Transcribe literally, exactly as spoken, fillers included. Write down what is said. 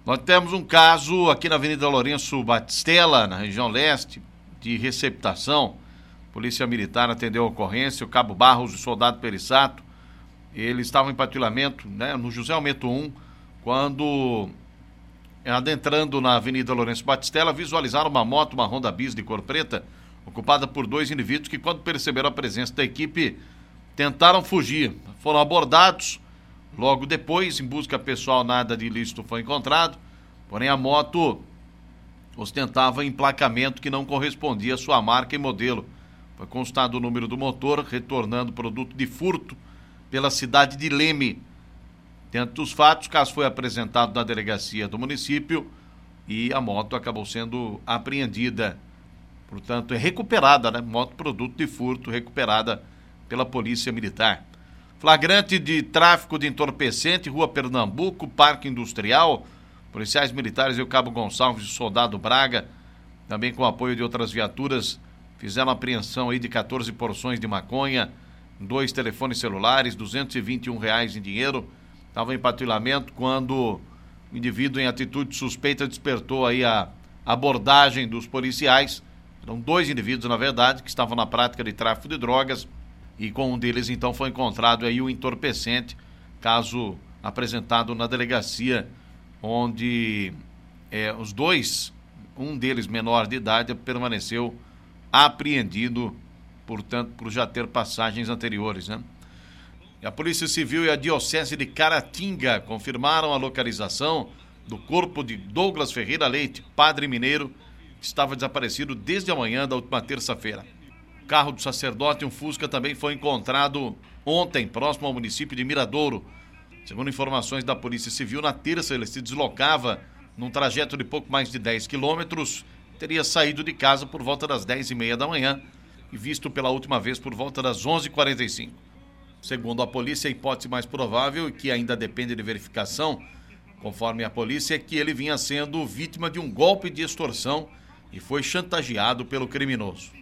Nós temos um caso aqui na Avenida Lourenço Batistella, na região leste, de receptação. Polícia Militar atendeu a ocorrência, o Cabo Barros e o soldado Perissato, eles estavam em patrulhamento, né, no José Almeto um, quando, adentrando na Avenida Lourenço Batistella, visualizaram uma moto, uma Honda Bis de cor preta, ocupada por dois indivíduos que, quando perceberam a presença da equipe, tentaram fugir. Foram abordados. Logo depois, em busca pessoal, nada de ilícito foi encontrado, porém a moto ostentava emplacamento que não correspondia à sua marca e modelo. Foi constado o número do motor, retornando produto de furto pela cidade de Leme. Dentro dos fatos, o caso foi apresentado na delegacia do município e a moto acabou sendo apreendida. Portanto, é recuperada, né? Moto produto de furto recuperada pela Polícia Militar. Flagrante de tráfico de entorpecente, Rua Pernambuco, Parque Industrial. Policiais militares e o Cabo Gonçalves e o Soldado Braga, também com apoio de outras viaturas, fizeram apreensão aí de quatorze porções de maconha, dois telefones celulares, duzentos e vinte e um reais em dinheiro. Estava em patrulhamento quando o indivíduo em atitude suspeita despertou aí a abordagem dos policiais. Eram dois indivíduos, na verdade, que estavam na prática de tráfico de drogas. E com um deles, então, foi encontrado aí o entorpecente, caso apresentado na delegacia, onde é, os dois, um deles menor de idade, permaneceu apreendido, portanto, por já ter passagens anteriores, né? E a Polícia Civil e a Diocese de Caratinga confirmaram a localização do corpo de Douglas Ferreira Leite, padre mineiro, que estava desaparecido desde a manhã da última terça-feira. O carro do sacerdote, um Fusca, também foi encontrado ontem, próximo ao município de Miradouro. Segundo informações da Polícia Civil, na terça ele se deslocava num trajeto de pouco mais de dez quilômetros, teria saído de casa por volta das dez e meia da manhã e visto pela última vez por volta das onze e quarenta e cinco. Segundo a polícia, a hipótese mais provável, e que ainda depende de verificação, conforme a polícia, é que ele vinha sendo vítima de um golpe de extorsão e foi chantageado pelo criminoso.